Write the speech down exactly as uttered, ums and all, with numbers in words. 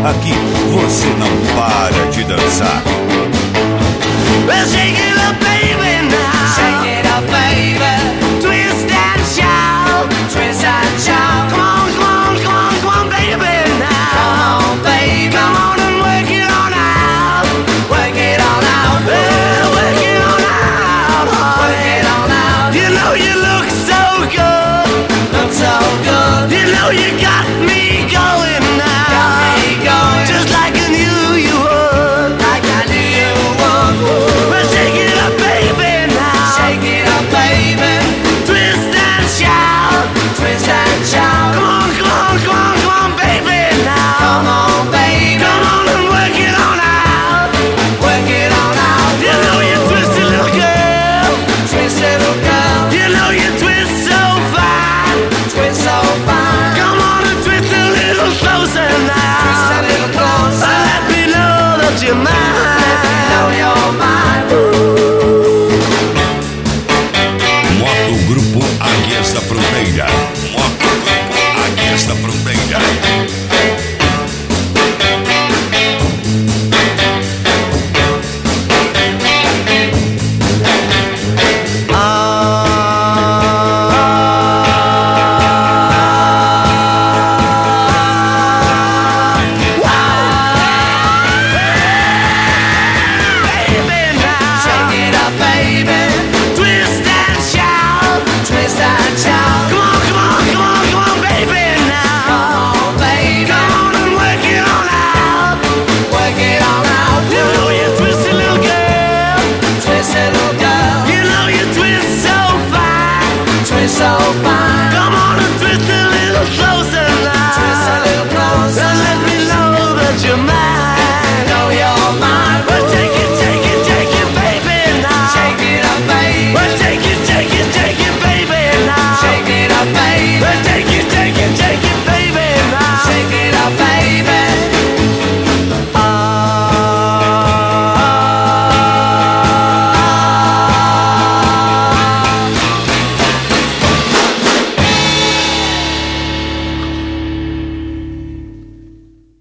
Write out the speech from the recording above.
Aqui você não para de dançar. Well, shake it up, baby, now. Shake it up, baby. Twist and shout. Twist and shout. Come on, come on, come on, come on, baby, now. Come on, baby. Come on and work it on out. Work it on out. Well, work it on out. Work it on out. You know you look so good. Look so good. You know you got me going now. Got me going. Just like I knew you would. Like I knew you would. Well, shake it up, baby, now. Shake it up, baby. Twist and shout. Twist and shout. Come on, come on, come on, come on, baby, now. Come on, baby. Come on and work it on out. Work it on out. You know you twist it, little girl. Twist it, little girl. You know you twist so fine. Twist so fine. Come on and twist a little closer now. Twist a little closer. Let me know that you're mine. Let me know you're mine. Moto Grupo Águias da Fronteira. Moto Grupo Águias da Fronteira. Baby, now. Shake it up, baby. Twist and shout. Twist and shout. Come on, come on, come on, come on, baby, now. Come on, baby. Come on and work it on out. Work it on out. You know you twist it, little girl. Twist it, little girl. You know you twist so fine. Twist so